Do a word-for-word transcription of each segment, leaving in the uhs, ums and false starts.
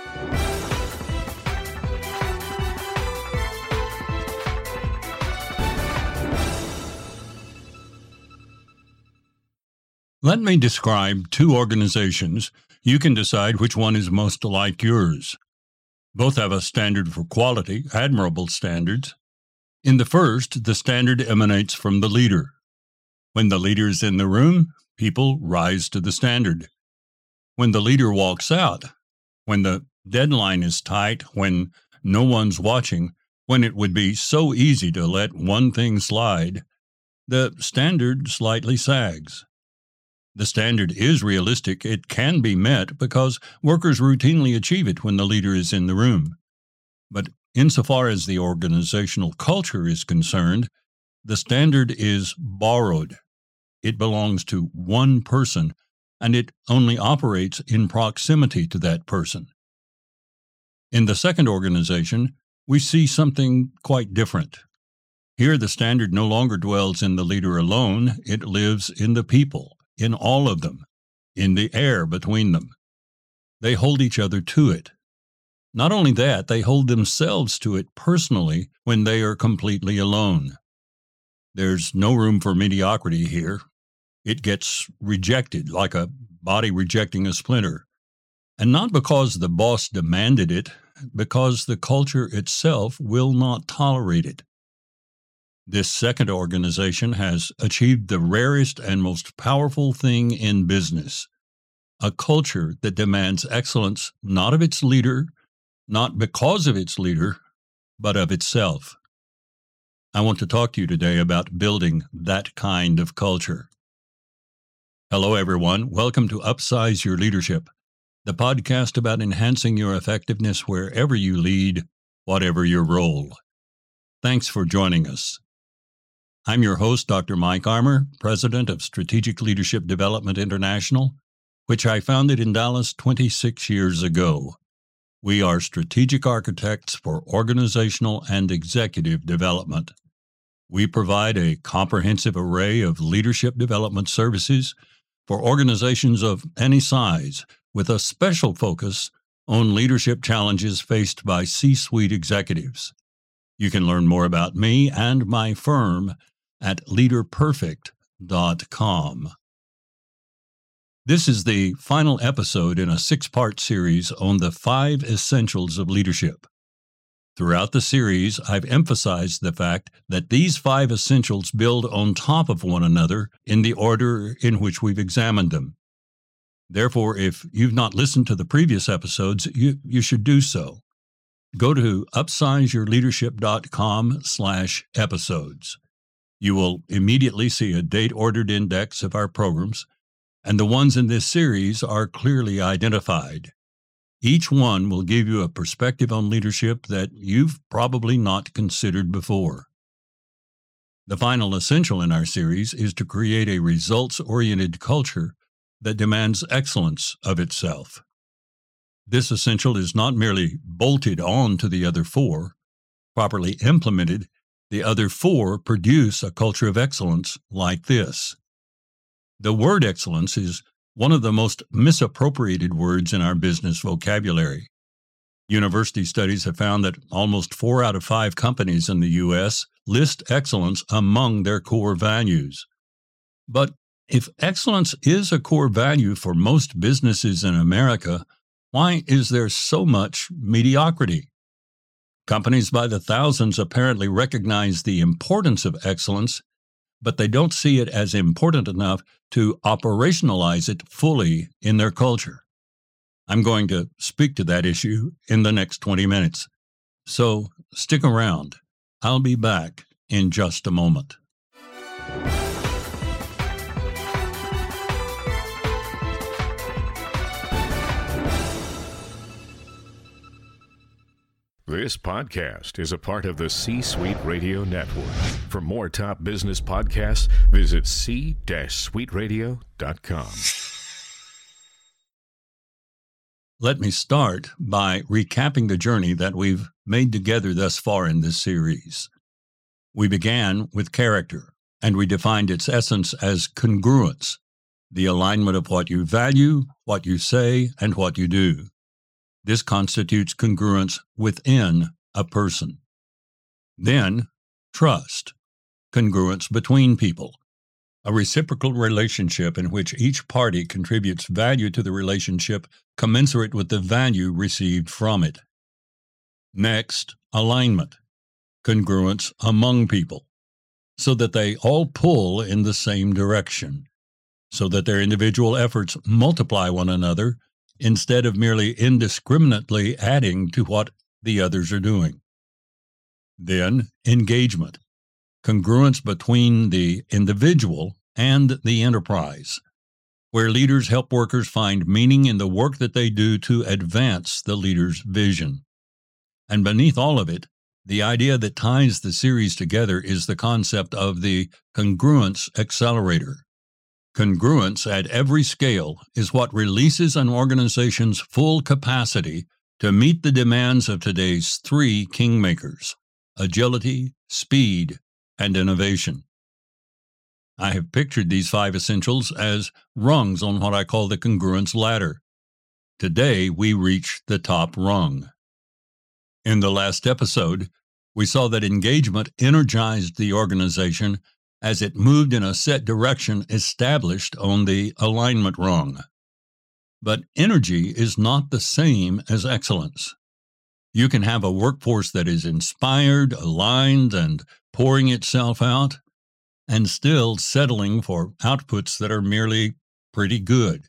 Let me describe two organizations. You can decide which one is most like yours. Both have a standard for quality, admirable standards. In the first, the standard emanates from the leader. When the leader is in the room, people rise to the standard. When the leader walks out, when the deadline is tight, when no one's watching, when it would be so easy to let one thing slide, the standard slightly sags. The standard is realistic. It can be met because workers routinely achieve it when the leader is in the room. But insofar as the organizational culture is concerned, the standard is borrowed. It belongs to one person, and it only operates in proximity to that person. In the second organization, we see something quite different. Here, the standard no longer dwells in the leader alone. It lives in the people, in all of them, in the air between them. They hold each other to it. Not only that, they hold themselves to it personally when they are completely alone. There's no room for mediocrity here. It gets rejected like a body rejecting a splinter. And not because the boss demanded it, because the culture itself will not tolerate it. This second organization has achieved the rarest and most powerful thing in business, a culture that demands excellence not of its leader, not because of its leader, but of itself. I want to talk to you today about building that kind of culture. Hello, everyone. Welcome to Upsize Your Leadership, the podcast about enhancing your effectiveness wherever you lead, whatever your role. Thanks for joining us. I'm your host, Doctor Mike Armour, president of Strategic Leadership Development International, which I founded in Dallas twenty-six years ago. We are strategic architects for organizational and executive development. We provide a comprehensive array of leadership development services for organizations of any size, with a special focus on leadership challenges faced by C-suite executives. You can learn more about me and my firm at leader perfect dot com. This is the final episode in a six-part series on the five essentials of leadership. Throughout the series, I've emphasized the fact that these five essentials build on top of one another in the order in which we've examined them. Therefore, if you've not listened to the previous episodes, you, you should do so. Go to upsize your leadership dot com slash episodes. You will immediately see a date-ordered index of our programs, and the ones in this series are clearly identified. Each one will give you a perspective on leadership that you've probably not considered before. The final essential in our series is to create a results-oriented culture that demands excellence of itself. This essential is not merely bolted on to the other four. Properly implemented, the other four produce a culture of excellence like this. The word excellence is one of the most misappropriated words in our business vocabulary. University studies have found that almost four out of five companies in the U S list excellence among their core values. But if excellence is a core value for most businesses in America, why is there so much mediocrity? Companies by the thousands apparently recognize the importance of excellence, but they don't see it as important enough to operationalize it fully in their culture. I'm going to speak to that issue in the next twenty minutes. So stick around. I'll be back in just a moment. This podcast is a part of the C-Suite Radio Network. For more top business podcasts, visit c suite radio dot com. Let me start by recapping the journey that we've made together thus far in this series. We began with character, and we defined its essence as congruence, the alignment of what you value, what you say, and what you do. This constitutes congruence within a person. Then, trust, congruence between people, a reciprocal relationship in which each party contributes value to the relationship commensurate with the value received from it. Next, alignment, congruence among people, so that they all pull in the same direction, so that their individual efforts multiply one another instead of merely indiscriminately adding to what the others are doing. Then, engagement, congruence between the individual and the enterprise, where leaders help workers find meaning in the work that they do to advance the leader's vision. And beneath all of it, the idea that ties the series together is the concept of the congruence accelerator. Congruence at every scale is what releases an organization's full capacity to meet the demands of today's three kingmakers: agility, speed, and innovation. I have pictured these five essentials as rungs on what I call the congruence ladder. Today, we reach the top rung. In the last episode, we saw that engagement energized the organization as it moved in a set direction established on the alignment rung. But energy is not the same as excellence. You can have a workforce that is inspired, aligned, and pouring itself out, and still settling for outputs that are merely pretty good.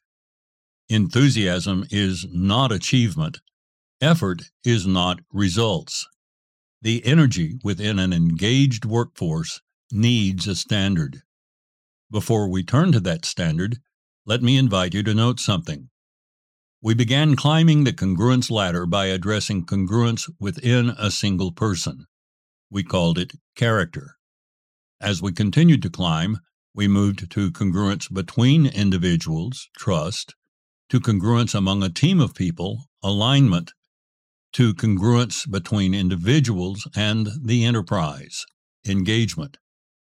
Enthusiasm is not achievement. Effort is not results. The energy within an engaged workforce needs a standard. Before we turn to that standard, let me invite you to note something. We began climbing the congruence ladder by addressing congruence within a single person. We called it character. As we continued to climb, we moved to congruence between individuals, trust, to congruence among a team of people, alignment, to congruence between individuals and the enterprise, engagement.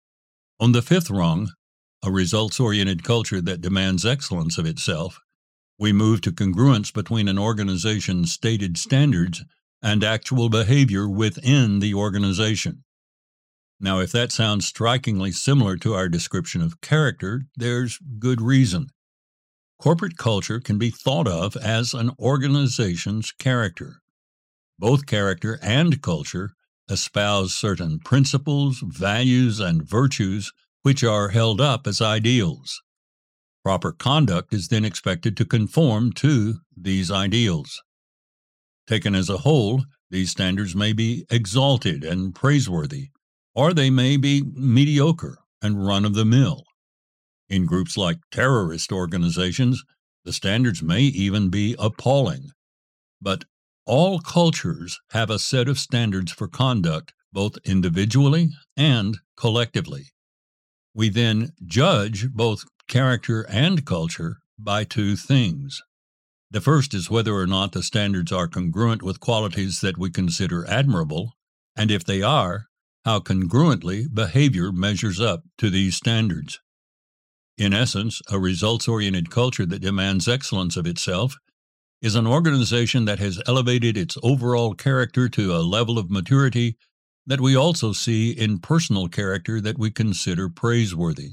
On the fifth rung, a results-oriented culture that demands excellence of itself, we move to congruence between an organization's stated standards and actual behavior within the organization. Now, if that sounds strikingly similar to our description of character, there's good reason. Corporate culture can be thought of as an organization's character. Both character and culture espouse certain principles, values, and virtues which are held up as ideals. Proper conduct is then expected to conform to these ideals. Taken as a whole, these standards may be exalted and praiseworthy, or they may be mediocre and run-of-the-mill. In groups like terrorist organizations, the standards may even be appalling. But all cultures have a set of standards for conduct, both individually and collectively. We then judge both character and culture by two things. The first is whether or not the standards are congruent with qualities that we consider admirable, and if they are, how congruently behavior measures up to these standards. In essence, a results-oriented culture that demands excellence of itself is an organization that has elevated its overall character to a level of maturity that we also see in personal character that we consider praiseworthy.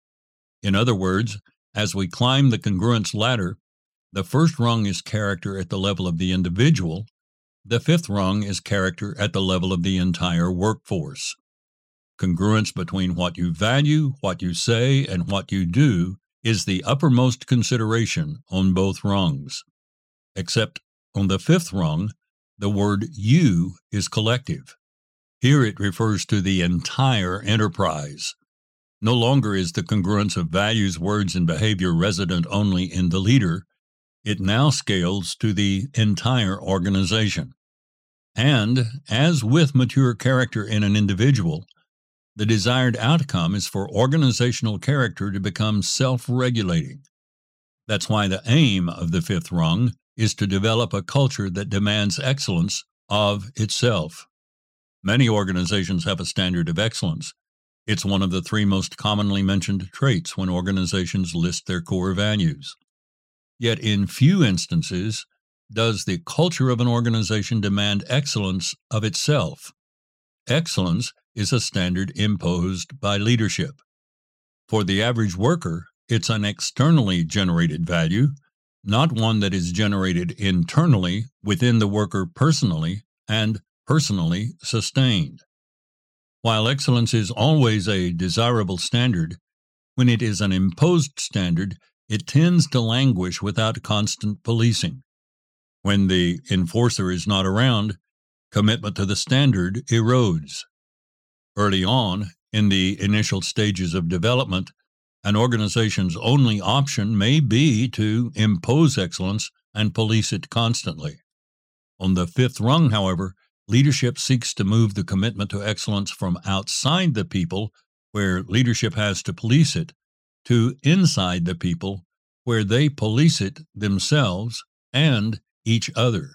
In other words, as we climb the congruence ladder, the first rung is character at the level of the individual, the fifth rung is character at the level of the entire workforce. Congruence between what you value, what you say, and what you do is the uppermost consideration on both rungs. Except on the fifth rung, the word you is collective. Here it refers to the entire enterprise. No longer is the congruence of values, words, and behavior resident only in the leader. It now scales to the entire organization. And, as with mature character in an individual, the desired outcome is for organizational character to become self-regulating. That's why the aim of the fifth rung is to develop a culture that demands excellence of itself. Many organizations have a standard of excellence. It's one of the three most commonly mentioned traits when organizations list their core values. Yet in few instances does the culture of an organization demand excellence of itself? Excellence is a standard imposed by leadership. For the average worker, it's an externally generated value, not one that is generated internally within the worker personally and personally sustained. While excellence is always a desirable standard, when it is an imposed standard, it tends to languish without constant policing. When the enforcer is not around, commitment to the standard erodes. Early on, in the initial stages of development, an organization's only option may be to impose excellence and police it constantly. On the fifth rung, however, leadership seeks to move the commitment to excellence from outside the people, where leadership has to police it, to inside the people, where they police it themselves and each other.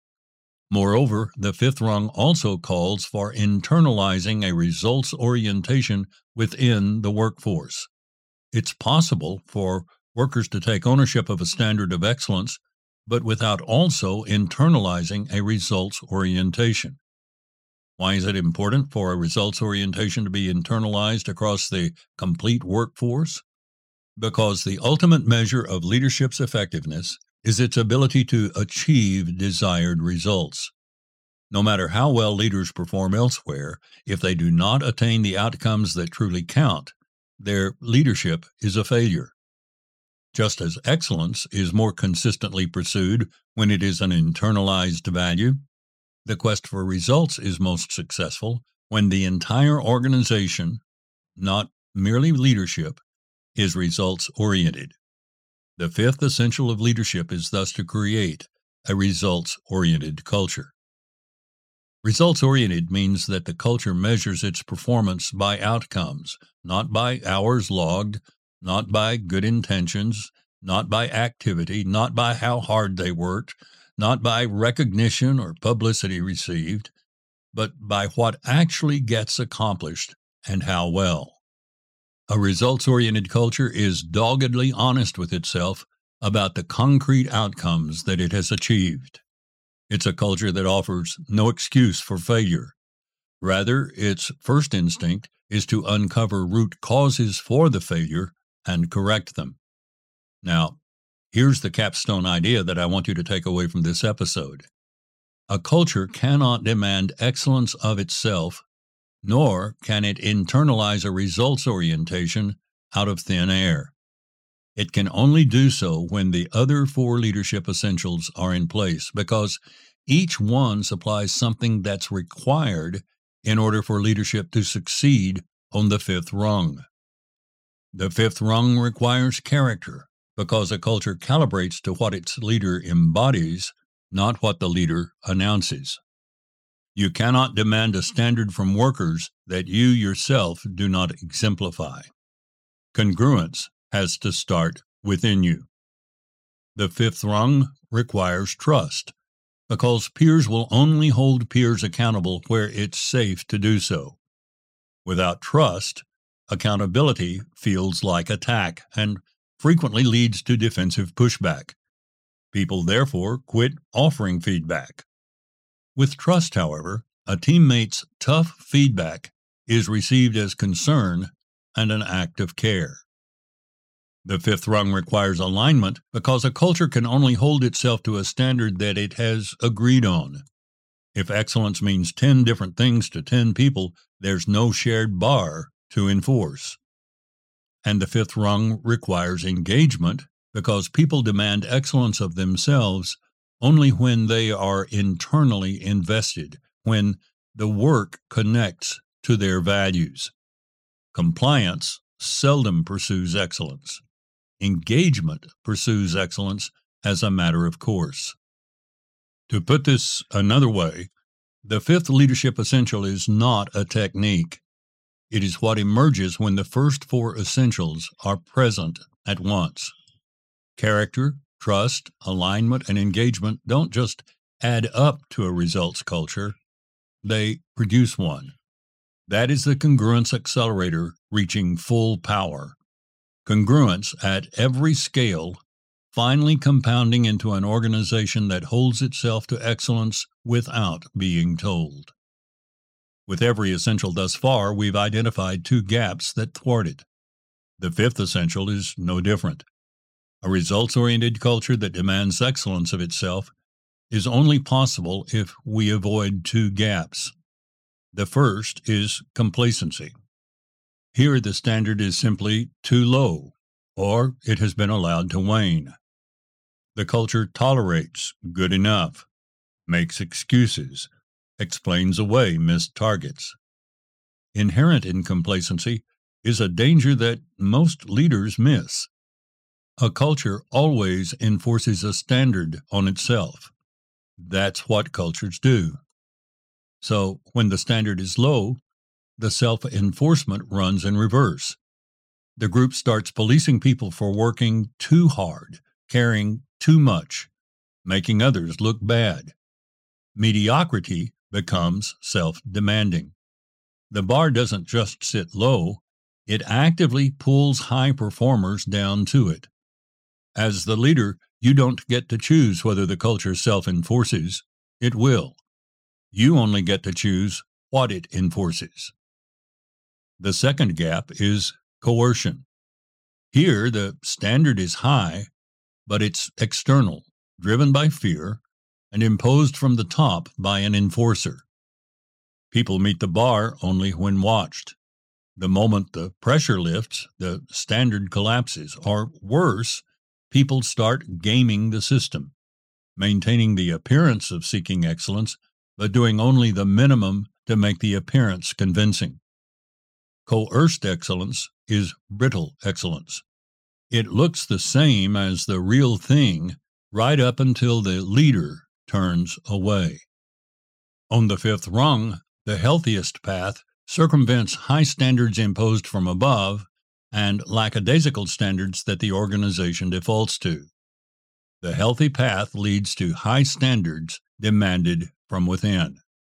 Moreover, the fifth rung also calls for internalizing a results orientation within the workforce. It's possible for workers to take ownership of a standard of excellence, but without also internalizing a results orientation. Why is it important for a results orientation to be internalized across the complete workforce? Because the ultimate measure of leadership's effectiveness is its ability to achieve desired results. No matter how well leaders perform elsewhere, if they do not attain the outcomes that truly count, their leadership is a failure. Just as excellence is more consistently pursued when it is an internalized value, the quest for results is most successful when the entire organization, not merely leadership, is results-oriented. The fifth essential of leadership is thus to create a results-oriented culture. Results-oriented means that the culture measures its performance by outcomes, not by hours logged, not by good intentions, not by activity, not by how hard they worked, not by recognition or publicity received, but by what actually gets accomplished and how well. A results-oriented culture is doggedly honest with itself about the concrete outcomes that it has achieved. It's a culture that offers no excuse for failure. Rather, its first instinct is to uncover root causes for the failure and correct them. Now, here's the capstone idea that I want you to take away from this episode. A culture cannot demand excellence of itself, nor can it internalize a results orientation out of thin air. It can only do so when the other four leadership essentials are in place, because each one supplies something that's required in order for leadership to succeed on the fifth rung. The fifth rung requires character, because a culture calibrates to what its leader embodies, not what the leader announces. You cannot demand a standard from workers that you yourself do not exemplify. Congruence has to start within you. The fifth rung requires trust, because peers will only hold peers accountable where it's safe to do so. Without trust, accountability feels like attack and frequently leads to defensive pushback. People therefore quit offering feedback. With trust, however, a teammate's tough feedback is received as concern and an act of care. The fifth rung requires alignment because a culture can only hold itself to a standard that it has agreed on. If excellence means ten different things to ten people, there's no shared bar to enforce. And the fifth rung requires engagement because people demand excellence of themselves only when they are internally invested, when the work connects to their values. Compliance seldom pursues excellence. Engagement pursues excellence as a matter of course. To put this another way, the fifth leadership essential is not a technique. It is what emerges when the first four essentials are present at once. Character, trust, alignment, and engagement don't just add up to a results culture, they produce one. That is the congruence accelerator reaching full power. Congruence at every scale finally compounding into an organization that holds itself to excellence without being told. With every essential thus far, we've identified two gaps that thwart it. The fifth essential is no different. A results-oriented culture that demands excellence of itself is only possible if we avoid two gaps. The first is complacency. Here the standard is simply too low, or it has been allowed to wane. The culture tolerates good enough, makes excuses, explains away missed targets. Inherent in complacency is a danger that most leaders miss. A culture always enforces a standard on itself. That's what cultures do. So, when the standard is low, the self-enforcement runs in reverse. The group starts policing people for working too hard, caring too much, making others look bad. Mediocrity becomes self-demanding. The bar doesn't just sit low, it actively pulls high performers down to it. As the leader, you don't get to choose whether the culture self-enforces. It will. You only get to choose what it enforces. The second gap is coercion. Here, the standard is high, but it's external, driven by fear, and imposed from the top by an enforcer. People meet the bar only when watched. The moment the pressure lifts, the standard collapses, or worse, people start gaming the system, maintaining the appearance of seeking excellence, but doing only the minimum to make the appearance convincing. Coerced excellence is brittle excellence. It looks the same as the real thing right up until the leader turns away. On the fifth rung, the healthiest path circumvents high standards imposed from above and lackadaisical standards that the organization defaults to. The healthy path leads to high standards demanded from within.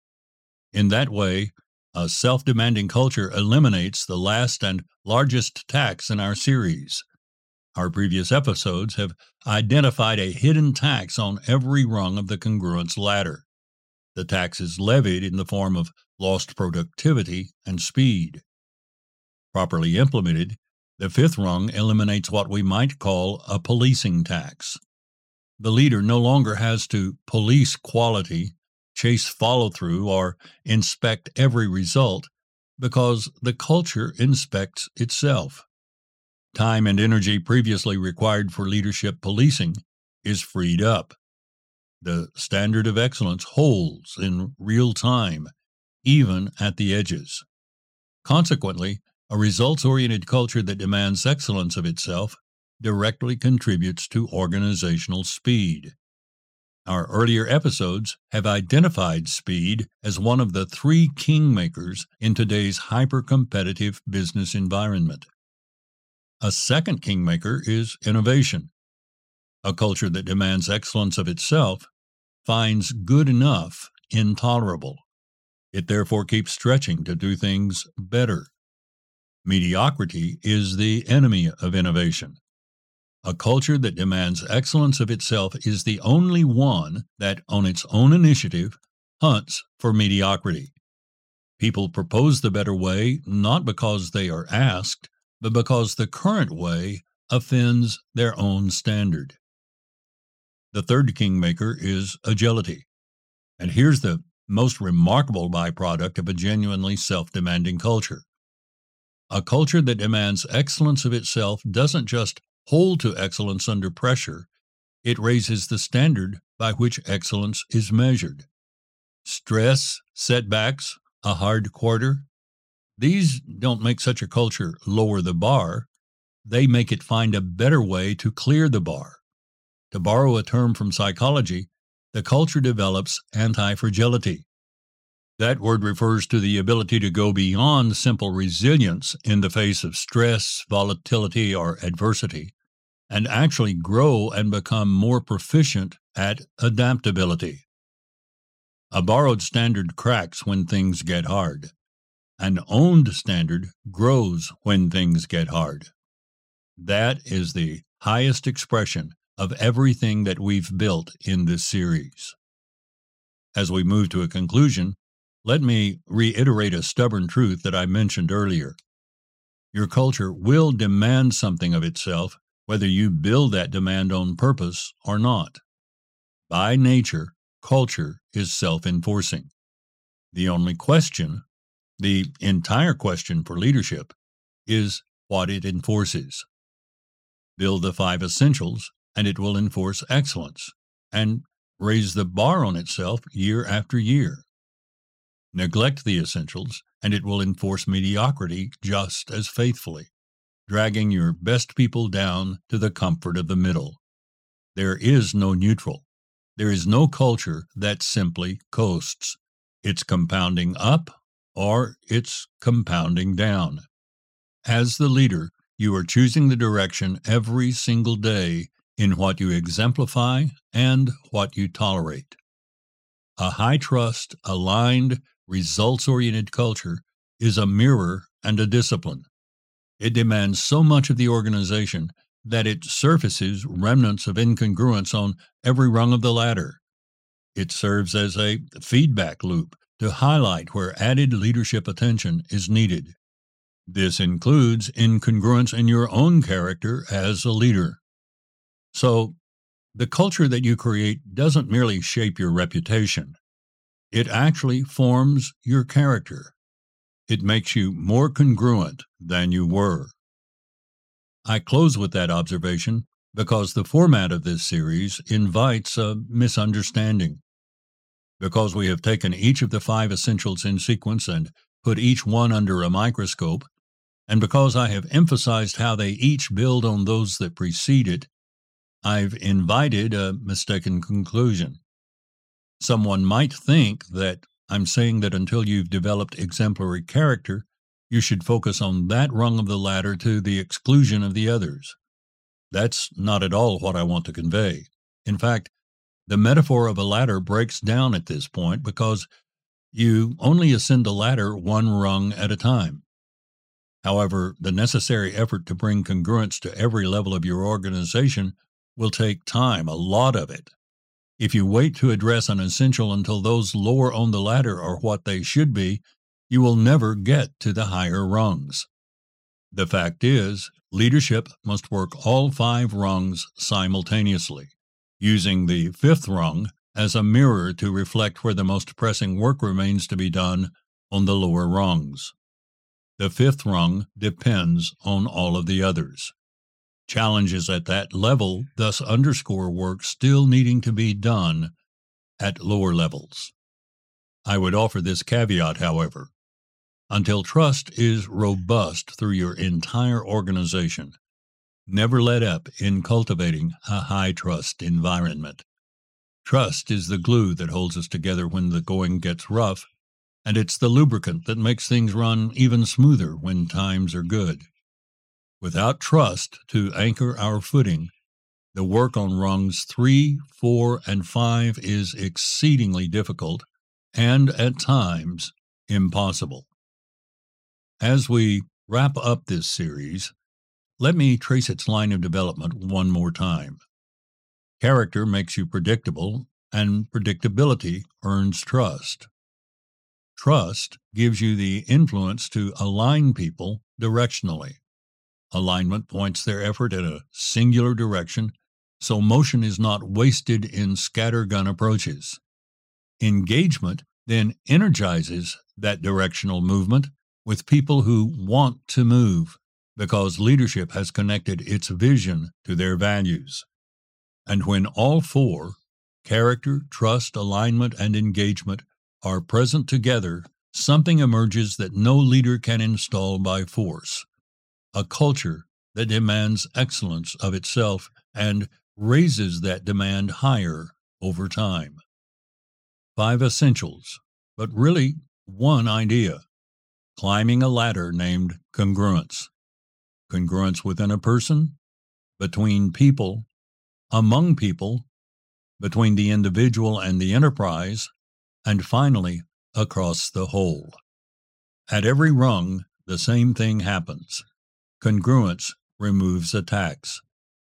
In that way, a self-demanding culture eliminates the last and largest tax in our series. Our previous episodes have identified a hidden tax on every rung of the congruence ladder. The tax is levied in the form of lost productivity and speed. Properly implemented, the fifth rung eliminates what we might call a policing tax. The leader no longer has to police quality, chase follow-through, or inspect every result because the culture inspects itself. Time and energy previously required for leadership policing is freed up. The standard of excellence holds in real time, even at the edges. Consequently, a results-oriented culture that demands excellence of itself directly contributes to organizational speed. Our earlier episodes have identified speed as one of the three kingmakers in today's hyper-competitive business environment. A second kingmaker is innovation. A culture that demands excellence of itself finds good enough intolerable. It therefore keeps stretching to do things better. Mediocrity is the enemy of innovation. A culture that demands excellence of itself is the only one that, on its own initiative, hunts for mediocrity. People propose the better way not because they are asked, but because the current way offends their own standard. The third kingmaker is agility. And here's the most remarkable byproduct of a genuinely self-demanding culture. A culture that demands excellence of itself doesn't just hold to excellence under pressure, it raises the standard by which excellence is measured. Stress, setbacks, a hard quarter, these don't make such a culture lower the bar, they make it find a better way to clear the bar. To borrow a term from psychology, the culture develops anti-fragility. That word refers to the ability to go beyond simple resilience in the face of stress, volatility, or adversity, and actually grow and become more proficient at adaptability. A borrowed standard cracks when things get hard. An owned standard grows when things get hard. That is the highest expression of everything that we've built in this series. As we move to a conclusion, let me reiterate a stubborn truth that I mentioned earlier. Your culture will demand something of itself, whether you build that demand on purpose or not. By nature, culture is self-enforcing. The only question, the entire question for leadership, is what it enforces. Build the five essentials, and it will enforce excellence and raise the bar on itself year after year. Neglect the essentials, and it will enforce mediocrity just as faithfully, dragging your best people down to the comfort of the middle. There is no neutral. There is no culture that simply coasts. It's compounding up or it's compounding down. As the leader, you are choosing the direction every single day in what you exemplify and what you tolerate. A high-trust, aligned, results-oriented culture is a mirror and a discipline. It demands so much of the organization that it surfaces remnants of incongruence on every rung of the ladder. It serves as a feedback loop to highlight where added leadership attention is needed. This includes incongruence in your own character as a leader. So, the culture that you create doesn't merely shape your reputation. It actually forms your character. It makes you more congruent than you were. I close with that observation because the format of this series invites a misunderstanding. Because we have taken each of the five essentials in sequence and put each one under a microscope, and because I have emphasized how they each build on those that precede it, I've invited a mistaken conclusion. Someone might think that I'm saying that until you've developed exemplary character, you should focus on that rung of the ladder to the exclusion of the others. That's not at all what I want to convey. In fact, the metaphor of a ladder breaks down at this point because you only ascend the ladder one rung at a time. However, the necessary effort to bring congruence to every level of your organization will take time, a lot of it. If you wait to address an essential until those lower on the ladder are what they should be, you will never get to the higher rungs. The fact is, leadership must work all five rungs simultaneously, using the fifth rung as a mirror to reflect where the most pressing work remains to be done on the lower rungs. The fifth rung depends on all of the others. Challenges at that level thus underscore work still needing to be done at lower levels. I would offer this caveat, however. Until trust is robust through your entire organization, never let up in cultivating a high-trust environment. Trust is the glue that holds us together when the going gets rough, and it's the lubricant that makes things run even smoother when times are good. Without trust to anchor our footing, the work on rungs three, four, and five is exceedingly difficult and, at times, impossible. As we wrap up this series, let me trace its line of development one more time. Character makes you predictable, and predictability earns trust. Trust gives you the influence to align people directionally. Alignment points their effort in a singular direction, so motion is not wasted in scattergun approaches. Engagement then energizes that directional movement with people who want to move, because leadership has connected its vision to their values. And when all four, character, trust, alignment, and engagement, are present together, something emerges that no leader can install by force. A culture that demands excellence of itself and raises that demand higher over time. Five essentials, but really one idea. Climbing a ladder named congruence. Congruence within a person, between people, among people, between the individual and the enterprise, and finally, across the whole. At every rung, the same thing happens. Congruence removes attacks.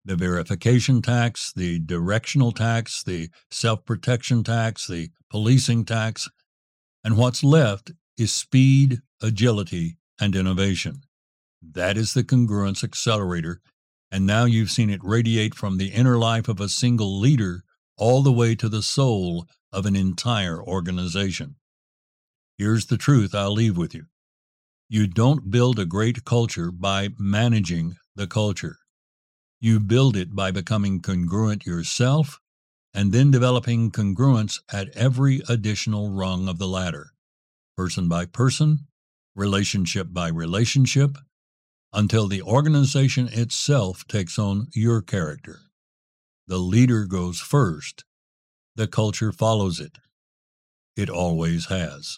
The verification tax, the directional tax, the self-protection tax, the policing tax, and what's left is speed, agility, and innovation. That is the congruence accelerator, and now you've seen it radiate from the inner life of a single leader all the way to the soul of an entire organization. Here's the truth I'll leave with you. You don't build a great culture by managing the culture. You build it by becoming congruent yourself and then developing congruence at every additional rung of the ladder, person by person, relationship by relationship, until the organization itself takes on your character. The leader goes first. The culture follows it. It always has.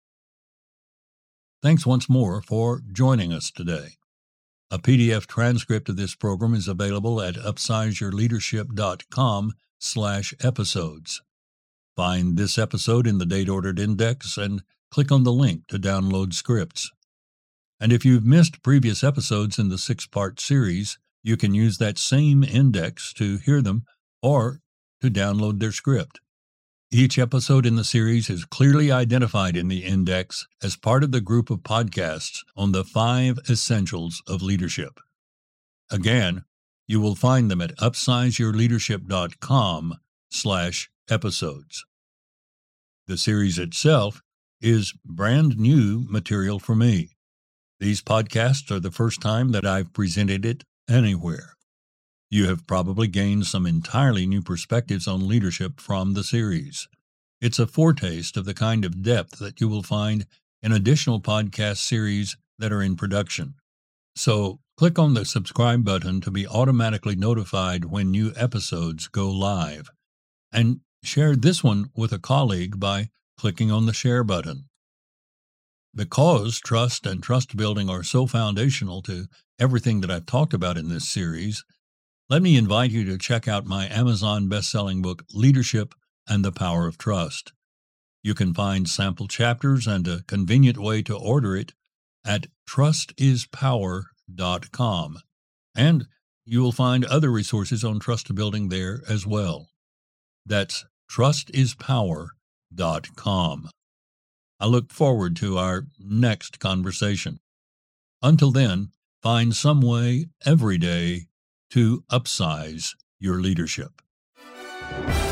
Thanks once more for joining us today. A P D F transcript of this program is available at upsizeyourleadership.com slash episodes. Find this episode in the date-ordered index and click on the link to download scripts. And if you've missed previous episodes in the six-part series, you can use that same index to hear them or to download their script. Each episode in the series is clearly identified in the index as part of the group of podcasts on the five essentials of leadership. Again, you will find them at upsizeyourleadership.com slash episodes. The series itself is brand new material for me. These podcasts are the first time that I've presented it anywhere. You have probably gained some entirely new perspectives on leadership from the series. It's a foretaste of the kind of depth that you will find in additional podcast series that are in production. So click on the subscribe button to be automatically notified when new episodes go live. And share this one with a colleague by clicking on the share button. Because trust and trust building are so foundational to everything that I've talked about in this series, let me invite you to check out my Amazon best-selling book, Leadership and the Power of Trust. You can find sample chapters and a convenient way to order it at trust is power dot com. And you will find other resources on trust building there as well. That's trust is power dot com. I look forward to our next conversation. Until then, find some way every day to upsize your leadership.